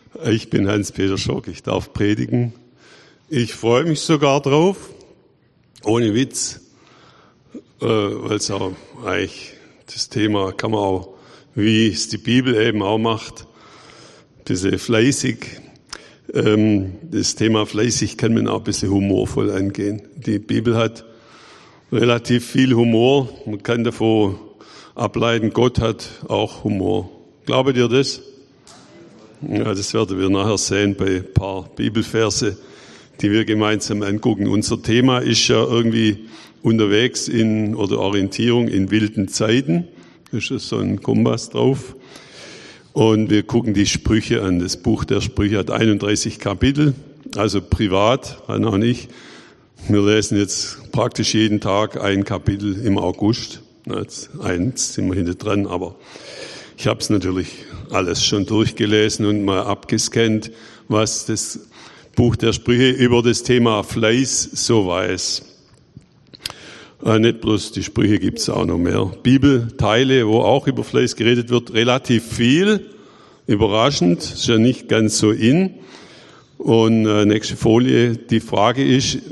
Ich bin Hans-Peter Schock, ich darf predigen. Ich freue mich sogar drauf, ohne Witz, weil es auch eigentlich das Thema kann man auch, wie es die Bibel eben auch macht, diese fleißig, das Thema fleißig kann man auch ein bisschen humorvoll angehen. Die Bibel hat relativ viel Humor, man kann davon ableiten, Gott hat auch Humor. Glaubt ihr das? Ja, das werden wir nachher sehen bei ein paar Bibelverse, die wir gemeinsam angucken. Unser Thema ist ja irgendwie unterwegs oder Orientierung in wilden Zeiten. Da ist so ein Kompass drauf. Und wir gucken die Sprüche an. Das Buch der Sprüche hat 31 Kapitel, also privat, Hanna und ich. Wir lesen jetzt praktisch jeden Tag ein Kapitel im August. Jetzt eins sind wir hinten dran, aber ich habe es natürlich alles schon durchgelesen und mal abgescannt, was das Buch der Sprüche über das Thema Fleiß so weiß. Nicht bloß die Sprüche, gibt es auch noch mehr. Bibelteile, wo auch über Fleiß geredet wird, relativ viel. Überraschend, ist ja nicht ganz so in. Und nächste Folie, die Frage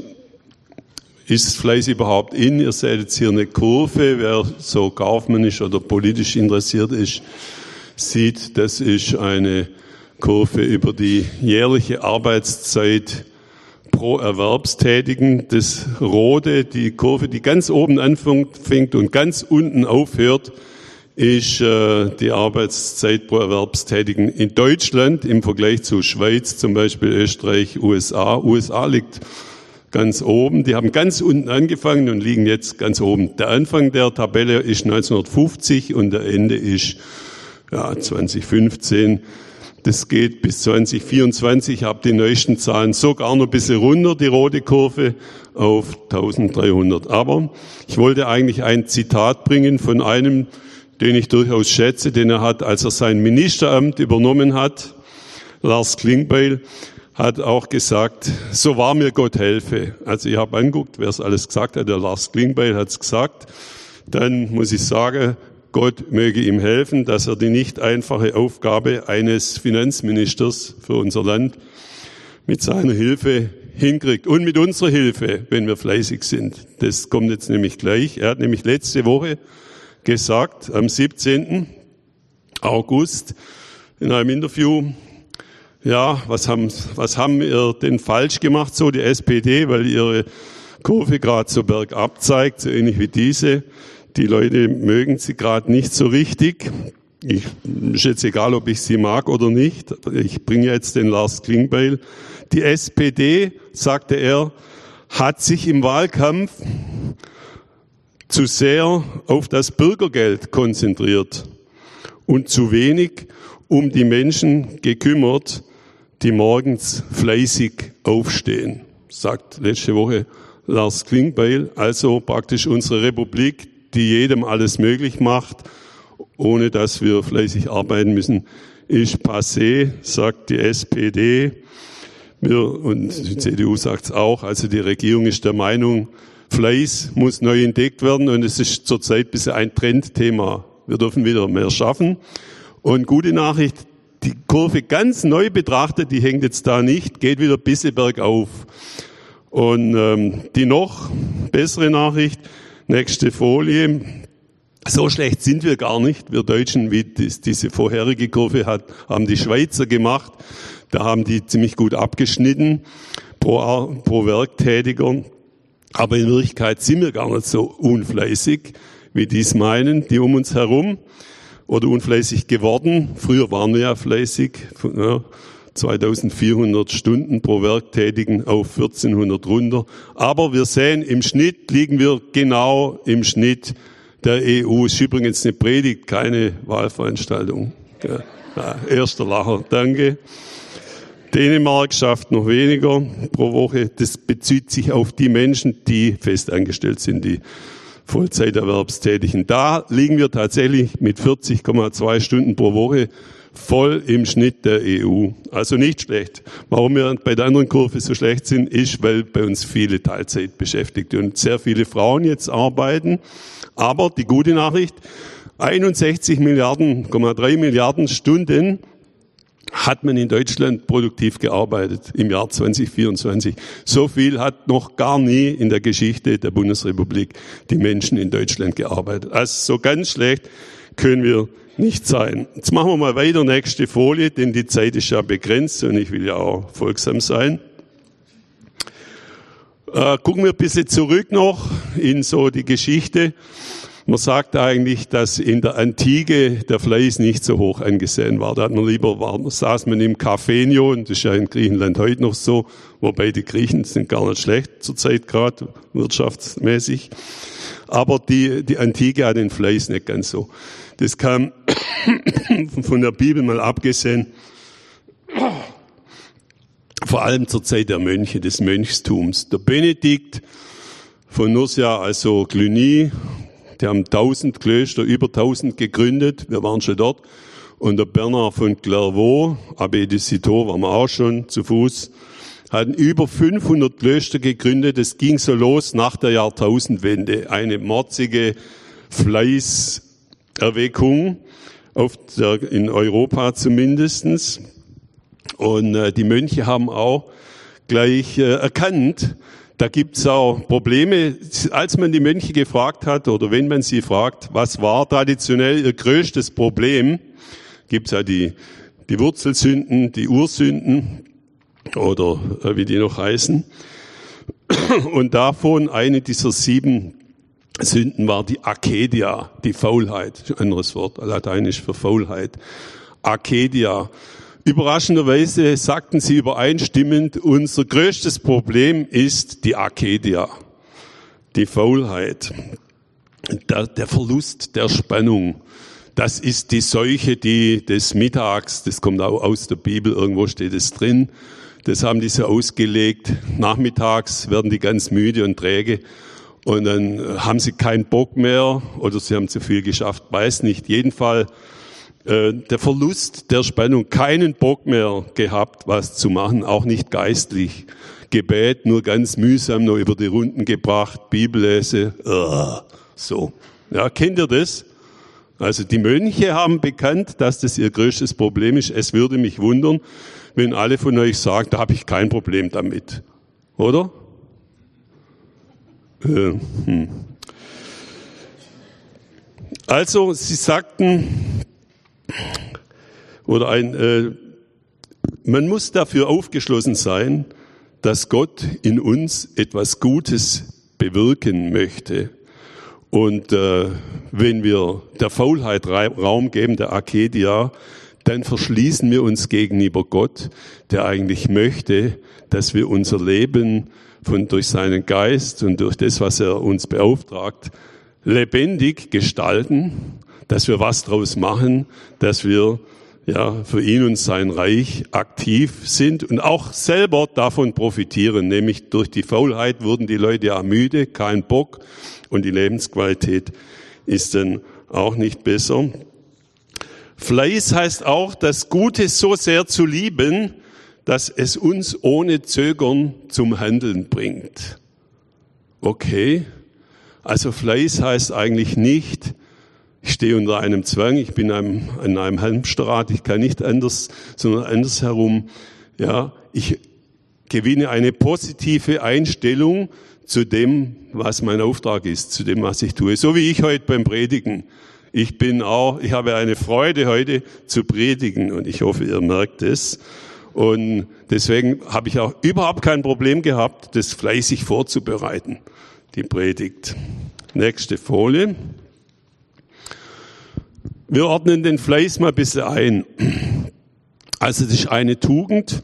ist Fleiß überhaupt in? Ihr seht jetzt hier eine Kurve, wer so kaufmännisch oder politisch interessiert ist, sieht, das ist eine Kurve über die jährliche Arbeitszeit pro Erwerbstätigen. Das Rote, die Kurve, die ganz oben anfängt und ganz unten aufhört, ist die Arbeitszeit pro Erwerbstätigen in Deutschland im Vergleich zu Schweiz, zum Beispiel Österreich, USA. USA liegt ganz oben. Die haben ganz unten angefangen und liegen jetzt ganz oben. Der Anfang der Tabelle ist 1950 und der Ende ist 2015. Das geht bis 2024. Ich habe die neuesten Zahlen sogar noch ein bisschen runter, die rote Kurve, auf 1300. Aber ich wollte eigentlich ein Zitat bringen von einem, den ich durchaus schätze, den er hat, als er sein Ministeramt übernommen hat. Lars Klingbeil hat auch gesagt, so wahr mir Gott helfe. Also ich habe angeguckt, wer es alles gesagt hat. Der Lars Klingbeil hat es gesagt. Dann muss ich sagen, Gott möge ihm helfen, dass er die nicht einfache Aufgabe eines Finanzministers für unser Land mit seiner Hilfe hinkriegt. Und mit unserer Hilfe, wenn wir fleißig sind. Das kommt jetzt nämlich gleich. Er hat nämlich letzte Woche gesagt, am 17. August, in einem Interview, ja, was haben wir denn falsch gemacht, so die SPD, weil ihre Kurve gerade so bergab zeigt, so ähnlich wie diese. Die Leute mögen sie gerade nicht so richtig. Ist jetzt egal, ob ich sie mag oder nicht. Ich bringe jetzt den Lars Klingbeil. Die SPD, sagte er, hat sich im Wahlkampf zu sehr auf das Bürgergeld konzentriert und zu wenig um die Menschen gekümmert, die morgens fleißig aufstehen, sagt letzte Woche Lars Klingbeil. Also praktisch unsere Republik, die jedem alles möglich macht, ohne dass wir fleißig arbeiten müssen, ist passé, sagt die SPD. Und die CDU sagt es auch. Also die Regierung ist der Meinung, Fleiß muss neu entdeckt werden und es ist zurzeit ein bisschen ein Trendthema. Wir dürfen wieder mehr schaffen. Und gute Nachricht, die Kurve ganz neu betrachtet, die hängt jetzt da nicht, geht wieder ein bisschen bergauf. Und die noch bessere Nachricht, nächste Folie. So schlecht sind wir gar nicht. Wir Deutschen, wie diese vorherige Kurve haben die Schweizer gemacht. Da haben die ziemlich gut abgeschnitten pro Werktätiger. Aber in Wirklichkeit sind wir gar nicht so unfleißig, wie die es meinen, die um uns herum, oder unfleißig geworden. Früher waren wir ja fleißig, 2400 Stunden pro Werktätigen auf 1400 runter. Aber wir sehen, im Schnitt liegen wir genau im Schnitt der EU. Es ist übrigens eine Predigt, keine Wahlveranstaltung. Ja, erster Lacher, danke. Dänemark schafft noch weniger pro Woche. Das bezieht sich auf die Menschen, die festangestellt sind, die Vollzeiterwerbstätigen. Da liegen wir tatsächlich mit 40,2 Stunden pro Woche voll im Schnitt der EU. Also nicht schlecht. Warum wir bei der anderen Kurve so schlecht sind, ist, weil bei uns viele Teilzeitbeschäftigte und sehr viele Frauen jetzt arbeiten. Aber die gute Nachricht, 61,3 Milliarden Stunden hat man in Deutschland produktiv gearbeitet im Jahr 2024. So viel hat noch gar nie in der Geschichte der Bundesrepublik die Menschen in Deutschland gearbeitet. Also so ganz schlecht können wir nicht sein. Jetzt machen wir mal weiter, nächste Folie, denn die Zeit ist ja begrenzt und ich will ja auch folgsam sein. Gucken wir ein bisschen zurück noch in so die Geschichte. Man sagt eigentlich, dass in der Antike der Fleiß nicht so hoch angesehen war. Da hat man saß man im Cafenio, und das ist ja in Griechenland heute noch so, wobei die Griechen sind gar nicht schlecht zurzeit gerade, wirtschaftsmäßig. Aber die Antike hat den Fleiß nicht ganz so. Das kam von der Bibel mal abgesehen, vor allem zur Zeit der Mönche, des Mönchstums. Der Benedikt von Nursia, also Cluny, die haben 1000 Klöster, über 1000 gegründet. Wir waren schon dort. Und der Bernard von Clairvaux, Abbé de Citeaux, waren wir auch schon zu Fuß, hatten über 500 Klöster gegründet. Es ging so los nach der Jahrtausendwende. Eine morzige Fleißerweckung, in Europa zumindestens. Und die Mönche haben auch gleich erkannt, da gibt's auch Probleme. Als man die Mönche gefragt hat, oder wenn man sie fragt, was war traditionell ihr größtes Problem, gibt's ja die Wurzelsünden, die Ursünden, oder wie die noch heißen. Und davon eine dieser 7 Sünden war die Acedia, die Faulheit. Ein anderes Wort, lateinisch für Faulheit. Acedia. Überraschenderweise sagten sie übereinstimmend, unser größtes Problem ist die Acedia, die Faulheit, der Verlust der Spannung. Das ist die Seuche, die des Mittags, das kommt auch aus der Bibel, irgendwo steht es drin, das haben die so ausgelegt. Nachmittags werden die ganz müde und träge und dann haben sie keinen Bock mehr oder sie haben zu viel geschafft, weiß nicht. Jedenfalls der Verlust der Spannung, keinen Bock mehr gehabt, was zu machen, auch nicht geistlich. Gebet nur ganz mühsam noch über die Runden gebracht, Bibellese, so. Ja, kennt ihr das? Also die Mönche haben bekannt, dass das ihr größtes Problem ist. Es würde mich wundern, wenn alle von euch sagen, da habe ich kein Problem damit. Oder? Also, sie sagten, man muss dafür aufgeschlossen sein, dass Gott in uns etwas Gutes bewirken möchte. Und wenn wir der Faulheit Raum geben, der Acedia, dann verschließen wir uns gegenüber Gott, der eigentlich möchte, dass wir unser Leben durch seinen Geist und durch das, was er uns beauftragt, lebendig gestalten, dass wir was draus machen, dass wir für ihn und sein Reich aktiv sind und auch selber davon profitieren. Nämlich durch die Faulheit wurden die Leute ja müde, kein Bock und die Lebensqualität ist dann auch nicht besser. Fleiß heißt auch, das Gute so sehr zu lieben, dass es uns ohne Zögern zum Handeln bringt. Okay, also Fleiß heißt eigentlich nicht, ich stehe unter einem Zwang, ich bin an einem Hamsterrad, ich kann nicht anders, sondern andersherum. Ja, ich gewinne eine positive Einstellung zu dem, was mein Auftrag ist, zu dem, was ich tue. So wie ich heute beim Predigen. Ich habe eine Freude heute zu predigen und ich hoffe, ihr merkt es. Und deswegen habe ich auch überhaupt kein Problem gehabt, das fleißig vorzubereiten, die Predigt. Nächste Folie. Wir ordnen den Fleiß mal ein bisschen ein. Also das ist eine Tugend,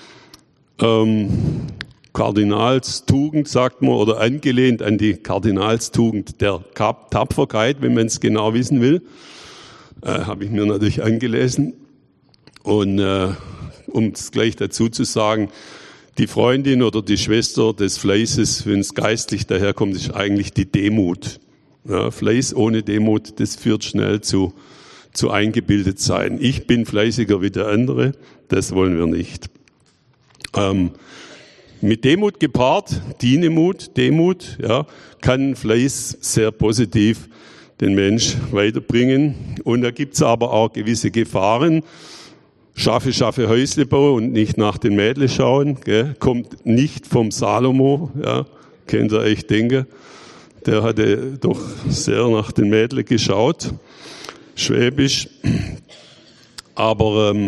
Kardinalstugend sagt man, oder angelehnt an die Kardinalstugend der Tapferkeit, wenn man es genau wissen will. Habe ich mir natürlich angelesen. Und um es gleich dazu zu sagen, die Freundin oder die Schwester des Fleißes, wenn es geistlich daherkommt, ist eigentlich die Demut. Ja, Fleiß ohne Demut, das führt schnell zu eingebildet sein. Ich bin fleißiger wie der andere, das wollen wir nicht. Mit Demut gepaart, Dienemut, Demut, ja, kann Fleiß sehr positiv den Mensch weiterbringen. Und da gibt's aber auch gewisse Gefahren. Schaffe Häusle bauen und nicht nach den Mädle schauen, gell? Kommt nicht vom Salomo, ja, könnt ihr euch denken. Der hatte doch sehr nach den Mädle geschaut, schwäbisch. Aber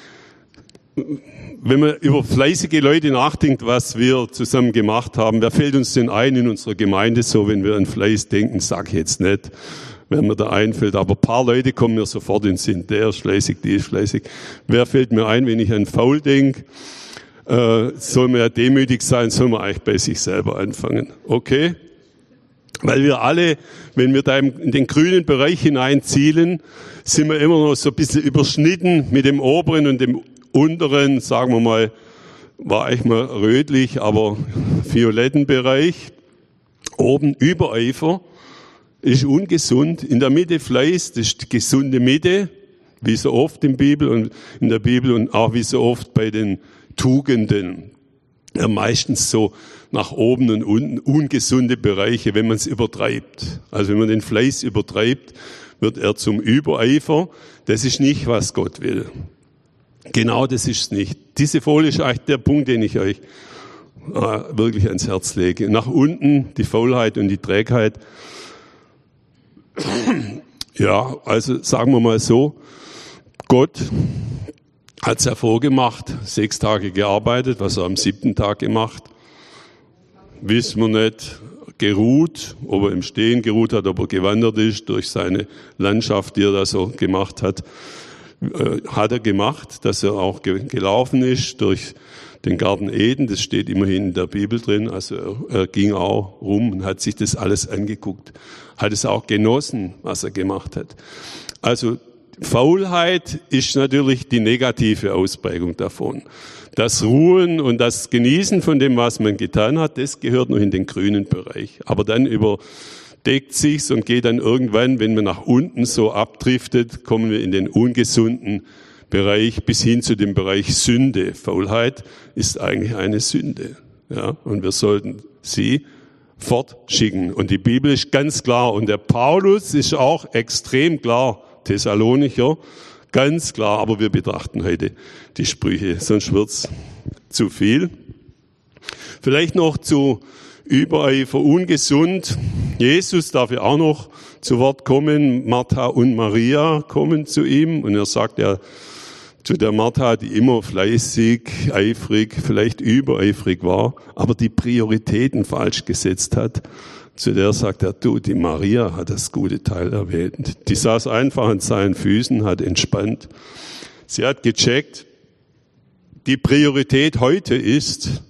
wenn man über fleißige Leute nachdenkt, was wir zusammen gemacht haben, wer fällt uns denn ein in unserer Gemeinde so, wenn wir an Fleiß denken, sag ich jetzt nicht, wer mir da einfällt, aber ein paar Leute kommen mir sofort in den Sinn, der ist fleißig, die ist fleißig. Wer fällt mir ein, wenn ich an faul denke? Soll man ja demütig sein, soll man eigentlich bei sich selber anfangen. Okay? Weil wir alle, wenn wir da in den grünen Bereich hineinzielen, sind wir immer noch so ein bisschen überschnitten mit dem oberen und dem unteren, sagen wir mal, war eigentlich mal rötlich, aber violetten Bereich. Oben Übereifer ist ungesund. In der Mitte Fleiß, das ist die gesunde Mitte, wie so oft in der Bibel und auch wie so oft bei den Tugenden. Ja, meistens so nach oben und unten ungesunde Bereiche, wenn man es übertreibt. Also wenn man den Fleiß übertreibt, wird er zum Übereifer. Das ist nicht, was Gott will. Genau das ist es nicht. Diese Folie ist eigentlich der Punkt, den ich euch wirklich ans Herz lege. Nach unten die Faulheit und die Trägheit. Ja, also sagen wir mal so, Gott hat es hervorgemacht, 6 Tage gearbeitet, was er am 7. Tag gemacht. Wissen wir nicht, geruht, ob er im Stehen geruht hat, ob er gewandert ist durch seine Landschaft, die er da so gemacht hat. Hat er gemacht, dass er auch gelaufen ist durch den Garten Eden, das steht immerhin in der Bibel drin, also er ging auch rum und hat sich das alles angeguckt, hat es auch genossen, was er gemacht hat. Also Faulheit ist natürlich die negative Ausprägung davon. Das Ruhen und das Genießen von dem, was man getan hat, das gehört noch in den grünen Bereich. Aber dann überdeckt sich's und geht dann irgendwann, wenn man nach unten so abdriftet, kommen wir in den ungesunden Bereich bis hin zu dem Bereich Sünde. Faulheit ist eigentlich eine Sünde. Ja, und wir sollten sie fortschicken. Und die Bibel ist ganz klar. Und der Paulus ist auch extrem klar. Thessalonicher, ganz klar. Aber wir betrachten heute die Sprüche, sonst wird's zu viel. Vielleicht noch zu Übereifer, ungesund. Jesus darf ja auch noch zu Wort kommen. Martha und Maria kommen zu ihm. Und er sagt ja zu der Martha, die immer fleißig, eifrig, vielleicht übereifrig war, aber die Prioritäten falsch gesetzt hat. Zu der sagt er, du, die Maria hat das gute Teil erwählt. Die saß einfach an seinen Füßen, hat entspannt. Sie hat gecheckt, die Priorität heute ist,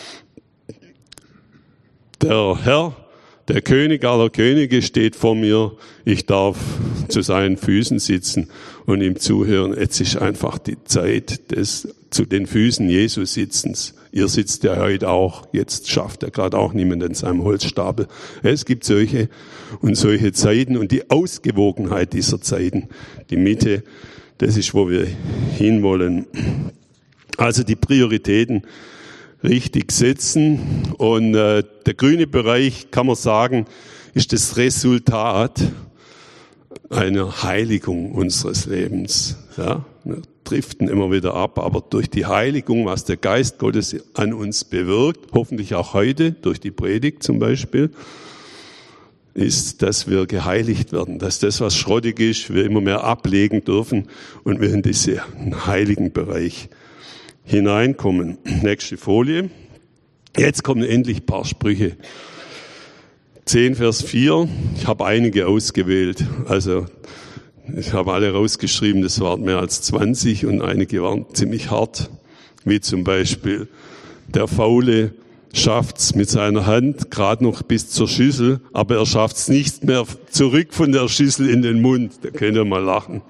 der Herr, der König aller Könige steht vor mir. Ich darf zu seinen Füßen sitzen und ihm zuhören. Jetzt ist einfach die Zeit des zu den Füßen Jesu sitzens. Ihr sitzt ja heute auch. Jetzt schafft er gerade auch niemand an seinem Holzstapel. Es gibt solche und solche Zeiten und die Ausgewogenheit dieser Zeiten, die Mitte, das ist, wo wir hinwollen. Also die Prioritäten richtig setzen. Und der grüne Bereich, kann man sagen, ist das Resultat einer Heiligung unseres Lebens. Ja, wir driften immer wieder ab, aber durch die Heiligung, was der Geist Gottes an uns bewirkt, hoffentlich auch heute, durch die Predigt zum Beispiel, ist, dass wir geheiligt werden, dass das, was schrottig ist, wir immer mehr ablegen dürfen und wir in diesen heiligen Bereich hineinkommen. Nächste Folie. Jetzt kommen endlich ein paar Sprüche. 10, Vers 4. Ich habe einige ausgewählt. Also ich habe alle rausgeschrieben, das waren mehr als 20 und einige waren ziemlich hart. Wie zum Beispiel, der Faule schafft's mit seiner Hand gerade noch bis zur Schüssel, aber er schafft's nicht mehr zurück von der Schüssel in den Mund. Da könnt ihr mal lachen.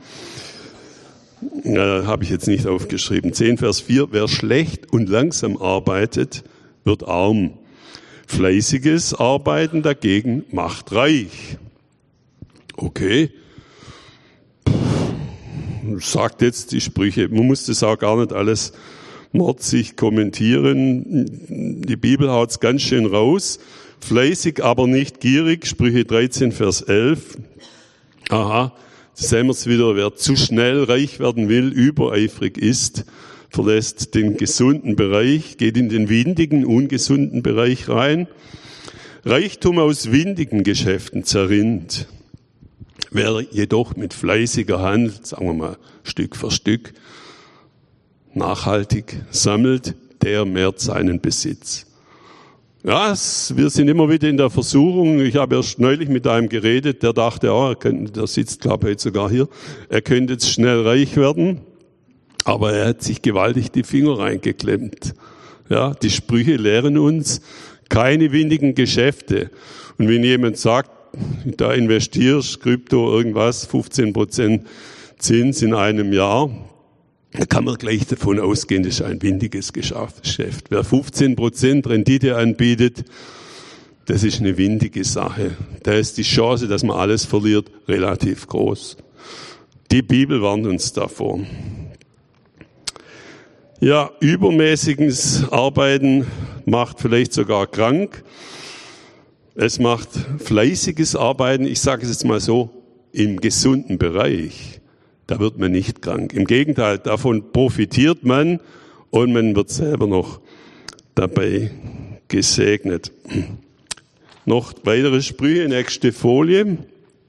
Ja, habe ich jetzt nicht aufgeschrieben. 10, Vers 4. Wer schlecht und langsam arbeitet, wird arm. Fleißiges Arbeiten dagegen macht reich. Okay. Sagt jetzt die Sprüche. Man muss das auch gar nicht alles motzig kommentieren. Die Bibel haut's ganz schön raus. Fleißig, aber nicht gierig. Sprüche 13, Vers 11. Aha. sehen wir es wieder, wer zu schnell reich werden will, übereifrig ist, verlässt den gesunden Bereich, geht in den windigen, ungesunden Bereich rein. Reichtum aus windigen Geschäften zerrinnt. Wer jedoch mit fleißiger Hand, sagen wir mal Stück für Stück, nachhaltig sammelt, der mehrt seinen Besitz. Ja, wir sind immer wieder in der Versuchung. Ich habe erst neulich mit einem geredet, der dachte, der sitzt, glaube ich, jetzt sogar hier, er könnte jetzt schnell reich werden, aber er hat sich gewaltig die Finger reingeklemmt. Ja, die Sprüche lehren uns, keine windigen Geschäfte. Und wenn jemand sagt, da investierst, Krypto, irgendwas, 15% Zins in einem Jahr, da kann man gleich davon ausgehen, das ist ein windiges Geschäft. Wer 15% Rendite anbietet, das ist eine windige Sache. Da ist die Chance, dass man alles verliert, relativ groß. Die Bibel warnt uns davor. Ja, übermäßiges Arbeiten macht vielleicht sogar krank. Es macht fleißiges Arbeiten, ich sage es jetzt mal so, im gesunden Bereich. Da wird man nicht krank. Im Gegenteil, davon profitiert man und man wird selber noch dabei gesegnet. Noch weitere Sprüche, nächste Folie.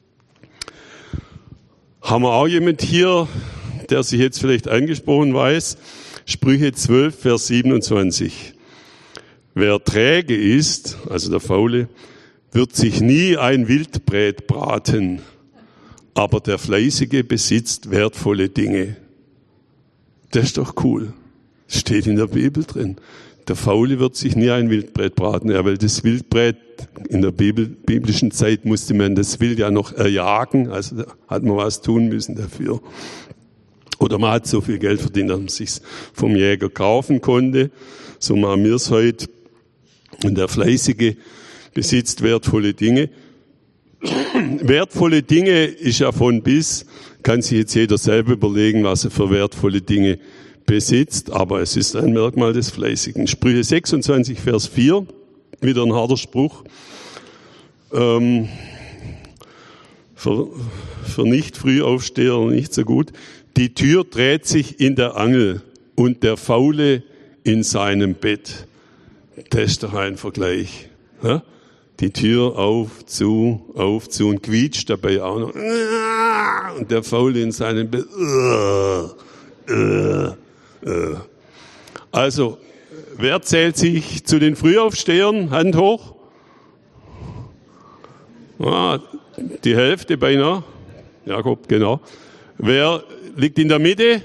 Haben wir auch jemand hier, der sich jetzt vielleicht angesprochen weiß? Sprüche 12, Vers 27. Wer träge ist, also der Faule, wird sich nie ein Wildbret braten, aber der Fleißige besitzt wertvolle Dinge. Das ist doch cool. Steht in der Bibel drin. Der Faule wird sich nie ein Wildbret braten, ja, weil das Wildbret in der biblischen Zeit musste man das Wild ja noch erjagen, also da hat man was tun müssen dafür. Oder man hat so viel Geld verdient, dass man es sich vom Jäger kaufen konnte. So machen wir es heute. Und der Fleißige besitzt wertvolle Dinge. Wertvolle Dinge ist ja von bis, kann sich jetzt jeder selber überlegen, was er für wertvolle Dinge besitzt, aber es ist ein Merkmal des Fleißigen. Sprüche 26, Vers 4, wieder ein harter Spruch. Für nicht Frühaufsteher nicht so gut. Die Tür dreht sich in der Angel und der Faule in seinem Bett. Das ist doch ein Vergleich. Ja? Die Tür auf, zu und quietscht dabei auch noch. Und der Faule in seinem Bett. Also, wer zählt sich zu den Frühaufstehern? Hand hoch. Die Hälfte beinahe. Jakob, genau. Wer liegt in der Mitte?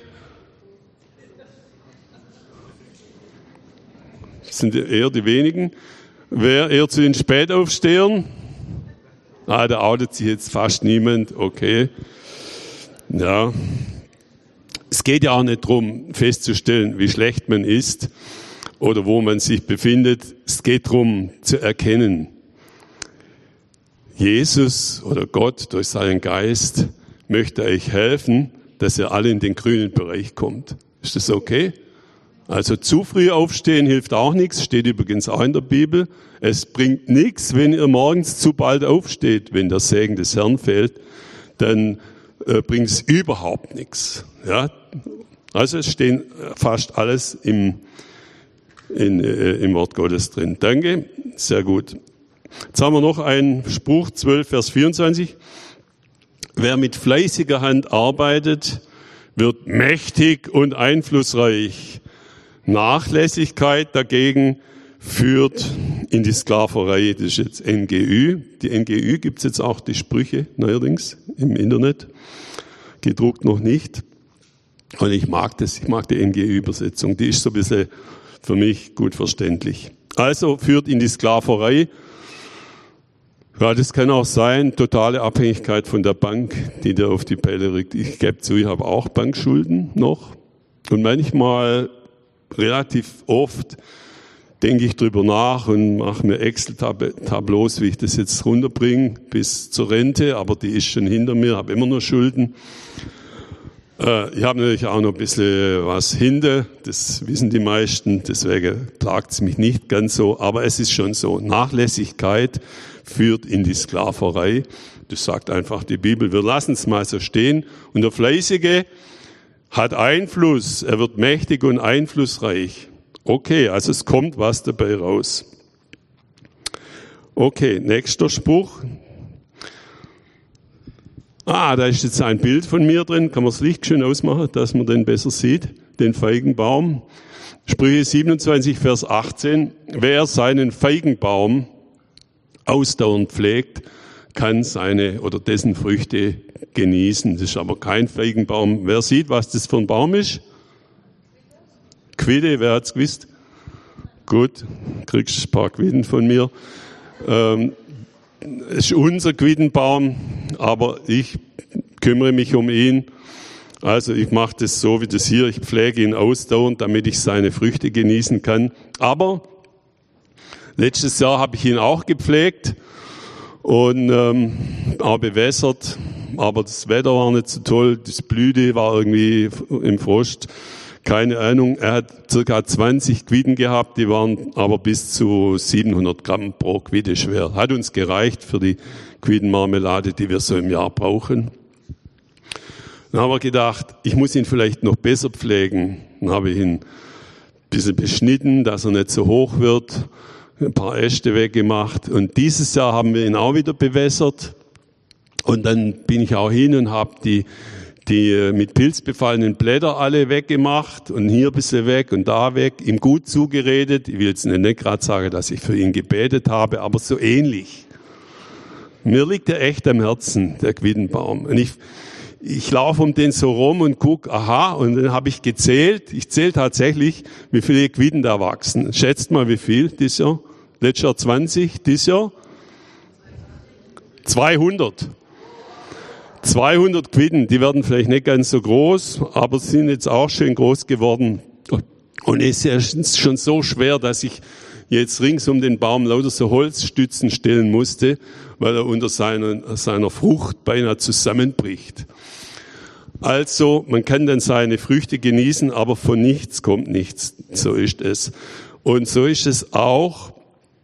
Das sind eher die wenigen. Wer eher zu den Spätaufstehern? Da outet sich jetzt fast niemand. Okay. Ja. Es geht ja auch nicht darum, festzustellen, wie schlecht man ist oder wo man sich befindet. Es geht darum, zu erkennen, Jesus oder Gott durch seinen Geist möchte euch helfen, dass ihr alle in den grünen Bereich kommt. Ist das okay? Also zu früh aufstehen hilft auch nichts, steht übrigens auch in der Bibel. Es bringt nichts, wenn ihr morgens zu bald aufsteht, wenn der Segen des Herrn fehlt, dann bringt es überhaupt nichts. Ja? Also es stehen fast alles im Wort Gottes drin. Danke, sehr gut. Jetzt haben wir noch einen Spruch, 12, Vers 24. Wer mit fleißiger Hand arbeitet, wird mächtig und einflussreich. Nachlässigkeit dagegen führt in die Sklaverei. Das ist jetzt NGÜ. Die NGÜ gibt's jetzt auch die Sprüche neuerdings im Internet. Gedruckt noch nicht. Und ich mag das. Ich mag die NGÜ-Übersetzung. Die ist so ein bisschen für mich gut verständlich. Also führt in die Sklaverei. Ja, das kann auch sein, totale Abhängigkeit von der Bank, die dir auf die Pelle rückt. Ich gebe zu, ich habe auch Bankschulden noch. Und manchmal, relativ oft, denke ich drüber nach und mache mir Excel-Tableaus, wie ich das jetzt runterbringe bis zur Rente. Aber die ist schon hinter mir, habe immer noch Schulden. Ich habe natürlich auch noch ein bisschen was hinter, das wissen die meisten, deswegen plagt es mich nicht ganz so, aber es ist schon so, Nachlässigkeit führt in die Sklaverei, das sagt einfach die Bibel, wir lassen es mal so stehen und der Fleißige hat Einfluss, er wird mächtig und einflussreich. Okay, also es kommt was dabei raus. Okay, nächster Spruch. Da ist jetzt ein Bild von mir drin. Kann man das Licht schön ausmachen, dass man den besser sieht? Den Feigenbaum. Sprüche 27, Vers 18. Wer seinen Feigenbaum ausdauernd pflegt, kann seine oder dessen Früchte genießen. Das ist aber kein Feigenbaum. Wer sieht, was das für ein Baum ist? Quidde, wer hat's gewusst? Gut, kriegst ein paar Quidden von mir. Es ist unser Quiddenbaum, aber ich kümmere mich um ihn. Also ich mache das so wie das hier. Ich pflege ihn ausdauernd, damit ich seine Früchte genießen kann. Aber letztes Jahr habe ich ihn auch gepflegt und auch bewässert. Aber das Wetter war nicht so toll. Das Blüte war irgendwie im Frost. Keine Ahnung, er hat circa 20 Quidden gehabt, die waren aber bis zu 700 Gramm pro Quidde schwer. Hat uns gereicht für die Quiddenmarmelade, die wir so im Jahr brauchen. Dann haben wir gedacht, ich muss ihn vielleicht noch besser pflegen. Dann habe ich ihn ein bisschen beschnitten, dass er nicht so hoch wird, ein paar Äste weggemacht. Und dieses Jahr haben wir ihn auch wieder bewässert. Und dann bin ich auch hin und habe die mit Pilz befallenen Blätter alle weggemacht und hier ein bisschen weg und da weg, ihm gut zugeredet. Ich will jetzt nicht gerade sagen, dass ich für ihn gebetet habe, aber so ähnlich. Mir liegt er echt am Herzen, der Quiddenbaum. Und ich laufe um den so rum und guck, und dann habe ich gezählt. Ich zähle tatsächlich, wie viele Quidden da wachsen. Schätzt mal, wie viel dieses Jahr? Letztes Jahr 20, dieses Jahr? 200. 200 Quidden, die werden vielleicht nicht ganz so groß, aber sind jetzt auch schön groß geworden. Und es ist schon so schwer, dass ich jetzt rings um den Baum lauter so Holzstützen stellen musste, weil er unter seiner Frucht beinahe zusammenbricht. Also, man kann dann seine Früchte genießen, aber von nichts kommt nichts. So ist es. Und so ist es auch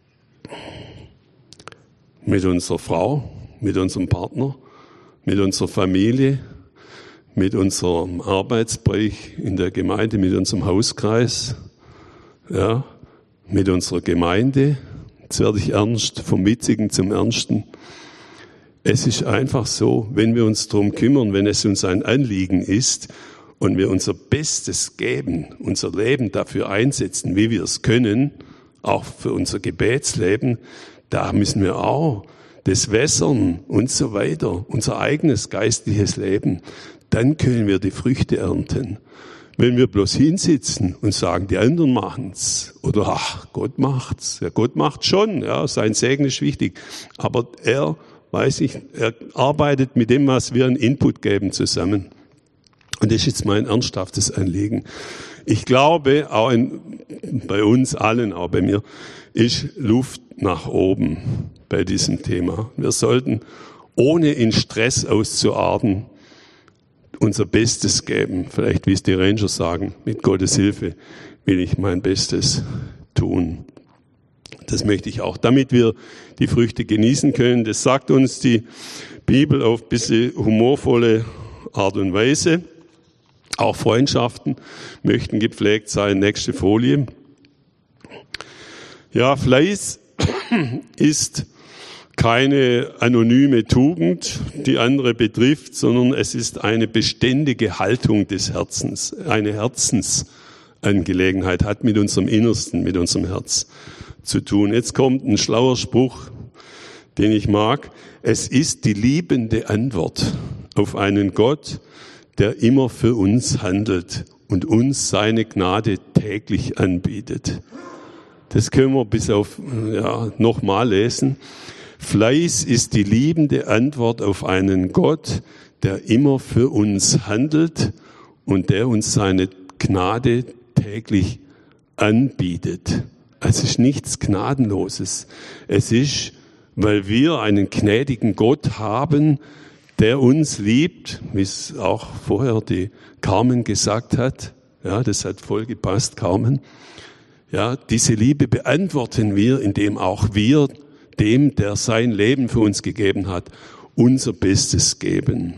mit unserer Frau, mit unserem Partner, mit unserer Familie, mit unserem Arbeitsbereich in der Gemeinde, mit unserem Hauskreis, ja, mit unserer Gemeinde. Jetzt werde ich ernst, vom Witzigen zum Ernsten. Es ist einfach so, wenn wir uns darum kümmern, wenn es uns ein Anliegen ist und wir unser Bestes geben, unser Leben dafür einsetzen, wie wir es können, auch für unser Gebetsleben, da müssen wir auch das Wässern und so weiter, unser eigenes geistliches Leben, dann können wir die Früchte ernten. Wenn wir bloß hinsitzen und sagen, die anderen machen's, oder Gott macht's. Ja, Gott macht schon, ja, sein Segen ist wichtig. Aber er arbeitet mit dem, was wir einen Input geben, zusammen. Und das ist jetzt mein ernsthaftes Anliegen. Ich glaube, auch bei uns allen, auch bei mir, ist Luft nach oben bei diesem Thema. Wir sollten, ohne in Stress auszuarten, unser Bestes geben. Vielleicht, wie es die Ranger sagen, mit Gottes Hilfe will ich mein Bestes tun. Das möchte ich auch, damit wir die Früchte genießen können. Das sagt uns die Bibel auf ein bisschen humorvolle Art und Weise. Auch Freundschaften möchten gepflegt sein. Nächste Folie. Ja, Fleiß ist keine anonyme Tugend, die andere betrifft, sondern es ist eine beständige Haltung des Herzens. Eine Herzensangelegenheit, hat mit unserem Innersten, mit unserem Herz zu tun. Jetzt kommt ein schlauer Spruch, den ich mag. Es ist die liebende Antwort auf einen Gott, der immer für uns handelt und uns seine Gnade täglich anbietet. Das können wir bis auf nochmal lesen. Fleiß ist die liebende Antwort auf einen Gott, der immer für uns handelt und der uns seine Gnade täglich anbietet. Es ist nichts Gnadenloses. Es ist, weil wir einen gnädigen Gott haben, der uns liebt, wie es auch vorher die Carmen gesagt hat. Ja, das hat voll gepasst, Carmen. Ja, diese Liebe beantworten wir, indem auch wir dem, der sein Leben für uns gegeben hat, unser Bestes geben.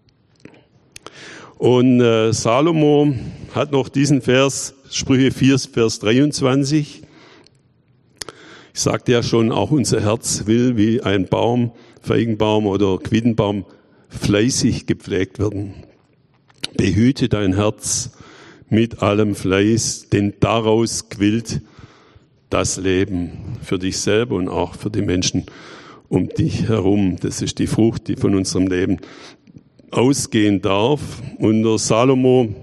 Und Salomo hat noch diesen Vers, Sprüche 4, Vers 23. Ich sagte ja schon, auch unser Herz will wie ein Baum, Feigenbaum oder Quittenbaum, fleißig gepflegt werden. Behüte dein Herz mit allem Fleiß, denn daraus quillt das Leben für dich selber und auch für die Menschen um dich herum. Das ist die Frucht, die von unserem Leben ausgehen darf. Und der Salomo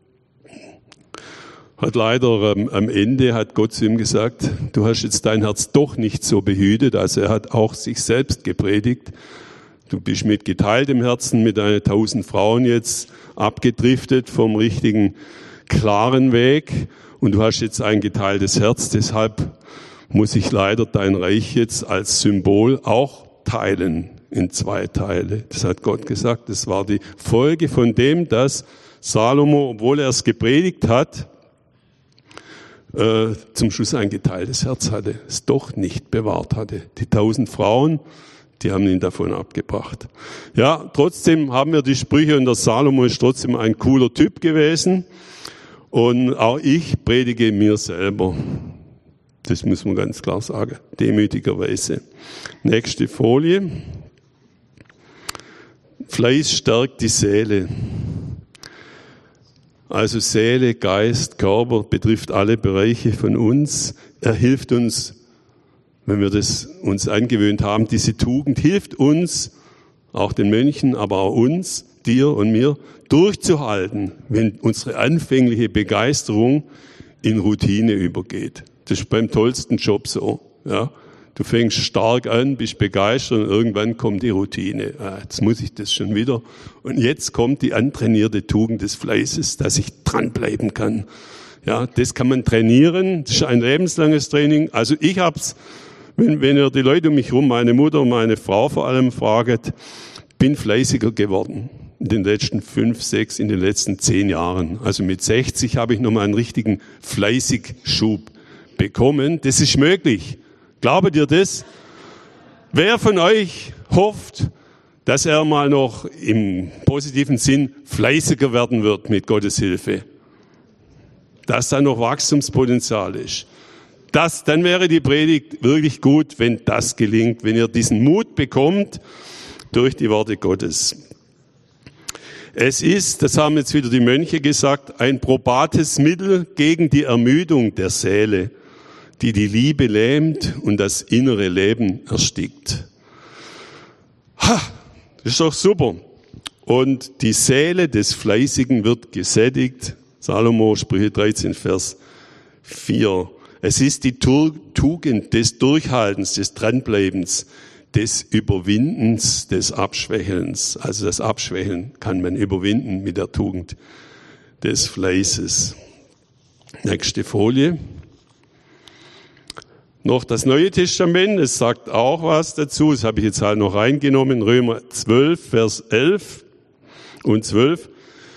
hat leider am Ende, hat Gott zu ihm gesagt, du hast jetzt dein Herz doch nicht so behütet. Also er hat auch sich selbst gepredigt. Du bist mit geteiltem Herzen mit deinen 1000 Frauen jetzt abgedriftet vom richtigen, klaren Weg. Und du hast jetzt ein geteiltes Herz. Deshalb muss ich leider dein Reich jetzt als Symbol auch teilen in 2 Teile. Das hat Gott gesagt. Das war die Folge von dem, dass Salomo, obwohl er es gepredigt hat, zum Schluss ein geteiltes Herz hatte, es doch nicht bewahrt hatte. Die 1000 Frauen, die haben ihn davon abgebracht. Ja, trotzdem haben wir die Sprüche und der Salomo ist trotzdem ein cooler Typ gewesen. Und auch ich predige mir selber. Das muss man ganz klar sagen, demütigerweise. Nächste Folie. Fleiß stärkt die Seele. Also Seele, Geist, Körper betrifft alle Bereiche von uns. Er hilft uns, wenn wir das uns angewöhnt haben, diese Tugend hilft uns, auch den Mönchen, aber auch uns, dir und mir, durchzuhalten, wenn unsere anfängliche Begeisterung in Routine übergeht. Das ist beim tollsten Job so. Ja. Du fängst stark an, bist begeistert und irgendwann kommt die Routine. Jetzt muss ich das schon wieder. Und jetzt kommt die antrainierte Tugend des Fleißes, dass ich dranbleiben kann. Ja, das kann man trainieren. Das ist ein lebenslanges Training. Also ich hab's, wenn ihr die Leute um mich herum, meine Mutter, meine Frau vor allem fragt, bin fleißiger geworden. In den letzten 5, 6, in den letzten 10 Jahren. Also mit 60 habe ich nochmal einen richtigen Fleißigschub bekommen. Das ist möglich. Glaubt ihr das? Wer von euch hofft, dass er mal noch im positiven Sinn fleißiger werden wird mit Gottes Hilfe? Dass da noch Wachstumspotenzial ist. Dann wäre die Predigt wirklich gut, wenn das gelingt, wenn ihr diesen Mut bekommt durch die Worte Gottes. Es ist, das haben jetzt wieder die Mönche gesagt, ein probates Mittel gegen die Ermüdung der Seele, die die Liebe lähmt und das innere Leben erstickt. Ha, das ist doch super. Und die Seele des Fleißigen wird gesättigt. Salomo, Sprüche 13, Vers 4. Es ist die Tugend des Durchhaltens, des Dranbleibens, des Überwindens, des Abschwächelns. Also das Abschwächeln kann man überwinden mit der Tugend des Fleißes. Nächste Folie. Noch das Neue Testament, es sagt auch was dazu, das habe ich jetzt halt noch reingenommen, Römer 12, Vers 11 und 12.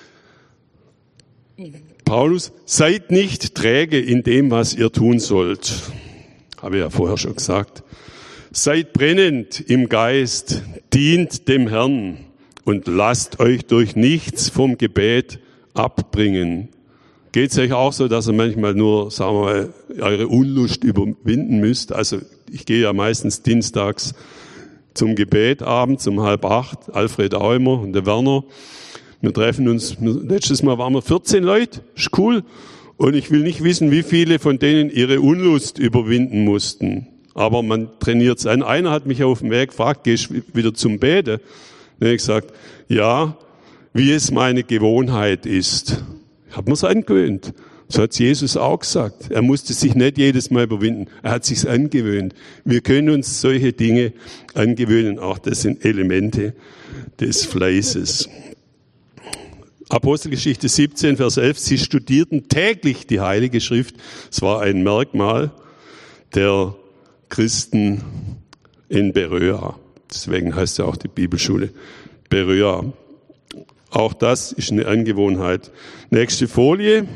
Paulus, seid nicht träge in dem, was ihr tun sollt. Habe ich ja vorher schon gesagt. Seid brennend im Geist, dient dem Herrn und lasst euch durch nichts vom Gebet abbringen. Geht es euch auch so, dass ihr manchmal nur, sagen wir mal, eure Unlust überwinden müsst? Also ich gehe ja meistens dienstags zum Gebet abends um 7:30, Alfred auch immer und der Werner. Wir treffen uns, letztes Mal waren wir 14 Leute, ist cool. Und ich will nicht wissen, wie viele von denen ihre Unlust überwinden mussten. Aber man trainiert es an. Einer hat mich auf dem Weg gefragt, gehst du wieder zum Beten? Dann habe ich gesagt, ja, wie es meine Gewohnheit ist. Ich habe mir's angewöhnt. So hat Jesus auch gesagt. Er musste sich nicht jedes Mal überwinden. Er hat sich's angewöhnt. Wir können uns solche Dinge angewöhnen. Auch das sind Elemente des Fleißes. Apostelgeschichte 17, Vers 11. Sie studierten täglich die Heilige Schrift. Es war ein Merkmal der Christen in Beröa. Deswegen heißt ja auch die Bibelschule Berea. Auch das ist eine Angewohnheit. Nächste Folie.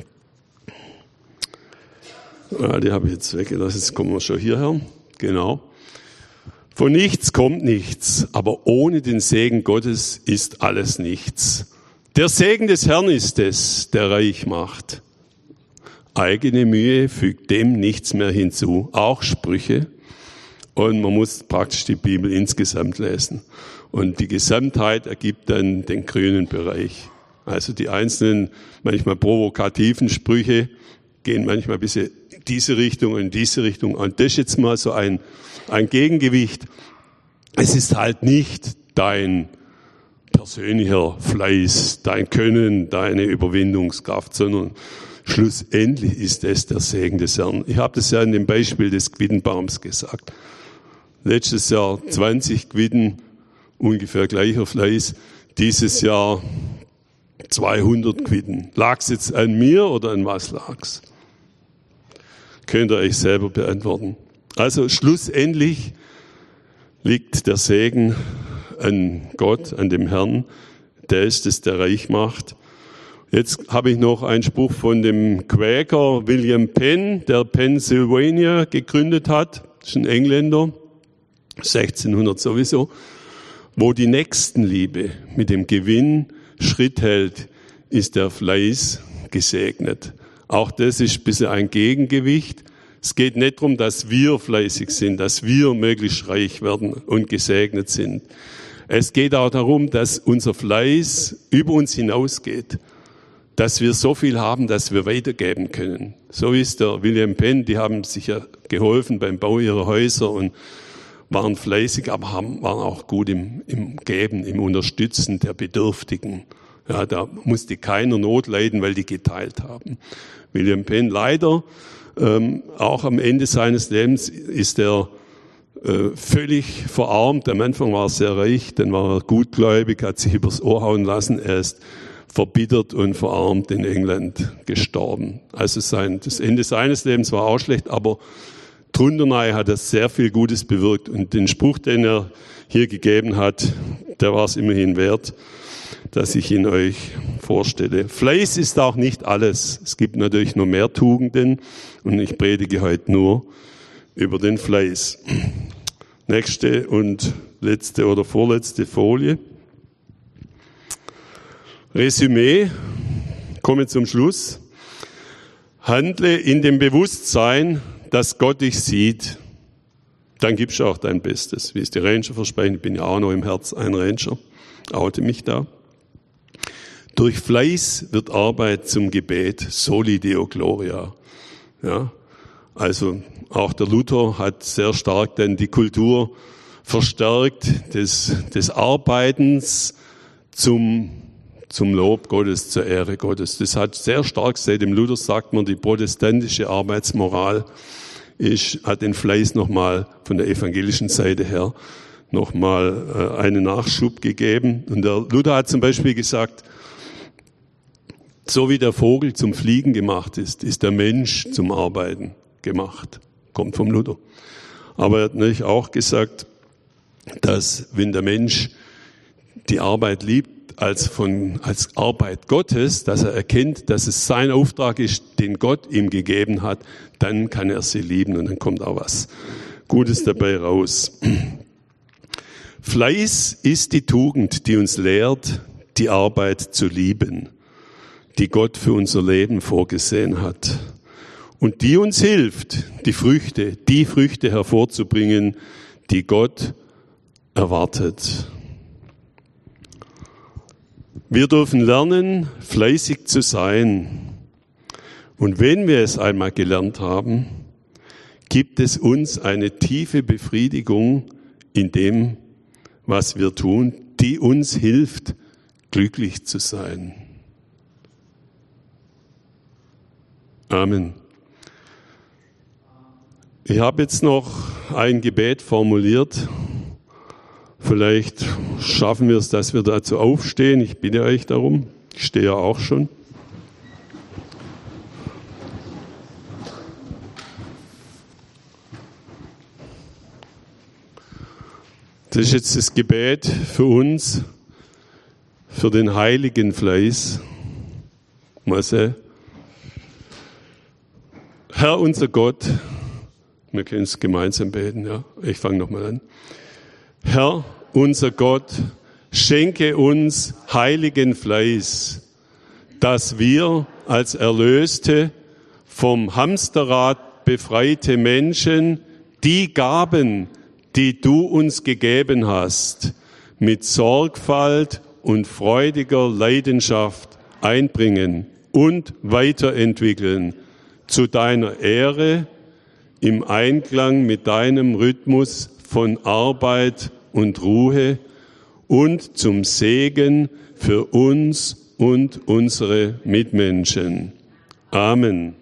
Die habe ich jetzt weggelassen, jetzt kommen wir schon hierher. Genau. Von nichts kommt nichts, aber ohne den Segen Gottes ist alles nichts. Der Segen des Herrn ist es, der reich macht. Eigene Mühe fügt dem nichts mehr hinzu, auch Sprüche. Und man muss praktisch die Bibel insgesamt lesen. Und die Gesamtheit ergibt dann den grünen Bereich. Also die einzelnen, manchmal provokativen Sprüche gehen manchmal ein bisschen in diese Richtung und in diese Richtung. Und das ist jetzt mal so ein Gegengewicht. Es ist halt nicht dein persönlicher Fleiß, dein Können, deine Überwindungskraft, sondern schlussendlich ist es der Segen des Herrn. Ich habe das ja in dem Beispiel des Quittenbaums gesagt. Letztes Jahr 20 Quitten, ungefähr gleicher Fleiß. Dieses Jahr 200 Quitten. Lag es jetzt an mir oder an was lag's? Könnt ihr euch selber beantworten. Also schlussendlich liegt der Segen an Gott, an dem Herrn. Der ist es, der reich macht. Jetzt habe ich noch einen Spruch von dem Quäker William Penn, der Pennsylvania gegründet hat. Das ist ein Engländer, 1600 sowieso. Wo die Nächstenliebe mit dem Gewinn Schritt hält, ist der Fleiß gesegnet. Auch das ist ein bisschen ein Gegengewicht. Es geht nicht darum, dass wir fleißig sind, dass wir möglichst reich werden und gesegnet sind. Es geht auch darum, dass unser Fleiß über uns hinausgeht. Dass wir so viel haben, dass wir weitergeben können. So ist der William Penn, die haben sich ja geholfen beim Bau ihrer Häuser und waren fleißig, aber waren auch gut im Geben, im Unterstützen der Bedürftigen. Ja, da musste keiner Not leiden, weil die geteilt haben. William Penn leider, auch am Ende seines Lebens ist er völlig verarmt. Am Anfang war er sehr reich, dann war er gutgläubig, hat sich übers Ohr hauen lassen. Er ist verbittert und verarmt in England gestorben. Also das Ende seines Lebens war auch schlecht, aber drunter hat er sehr viel Gutes bewirkt. Und den Spruch, den er hier gegeben hat, der war es immerhin wert, dass ich ihn euch vorstelle. Fleiß ist auch nicht alles. Es gibt natürlich noch mehr Tugenden und ich predige heute nur über den Fleiß. Nächste und letzte oder vorletzte Folie. Resümee, komme zum Schluss. Handle in dem Bewusstsein, dass Gott dich sieht. Dann gibst du auch dein Bestes. Wie es die Ranger versprechen, ich bin ja auch noch im Herz ein Ranger, oute mich da. Durch Fleiß wird Arbeit zum Gebet, soli Deo Gloria. Ja, also auch der Luther hat sehr stark dann die Kultur verstärkt des Arbeitens zum Lob Gottes, zur Ehre Gottes. Das hat sehr stark, seit dem Luther sagt man, die protestantische Arbeitsmoral hat den Fleiß nochmal von der evangelischen Seite her nochmal einen Nachschub gegeben. Und der Luther hat zum Beispiel gesagt, so wie der Vogel zum Fliegen gemacht ist, ist der Mensch zum Arbeiten gemacht. Kommt vom Luther. Aber er hat natürlich auch gesagt, dass wenn der Mensch die Arbeit liebt, als Arbeit Gottes, dass er erkennt, dass es sein Auftrag ist, den Gott ihm gegeben hat, dann kann er sie lieben und dann kommt auch was Gutes dabei raus. Fleiß ist die Tugend, die uns lehrt, die Arbeit zu lieben, die Gott für unser Leben vorgesehen hat und die uns hilft, die Früchte hervorzubringen, die Gott erwartet. Wir dürfen lernen, fleißig zu sein. Und wenn wir es einmal gelernt haben, gibt es uns eine tiefe Befriedigung in dem, was wir tun, die uns hilft, glücklich zu sein. Amen. Ich habe jetzt noch ein Gebet formuliert. Vielleicht schaffen wir es, dass wir dazu aufstehen. Ich bitte euch darum. Ich stehe ja auch schon. Das ist jetzt das Gebet für uns für den heiligen Fleiß. Mal sehen. Herr unser Gott, wir können es gemeinsam beten, ja. Ich fange nochmal an. Herr unser Gott, schenke uns heiligen Fleiß, dass wir als erlöste, vom Hamsterrad befreite Menschen die Gaben, die du uns gegeben hast, mit Sorgfalt und freudiger Leidenschaft einbringen und weiterentwickeln, zu deiner Ehre, im Einklang mit deinem Rhythmus von Arbeit und Ruhe und zum Segen für uns und unsere Mitmenschen. Amen.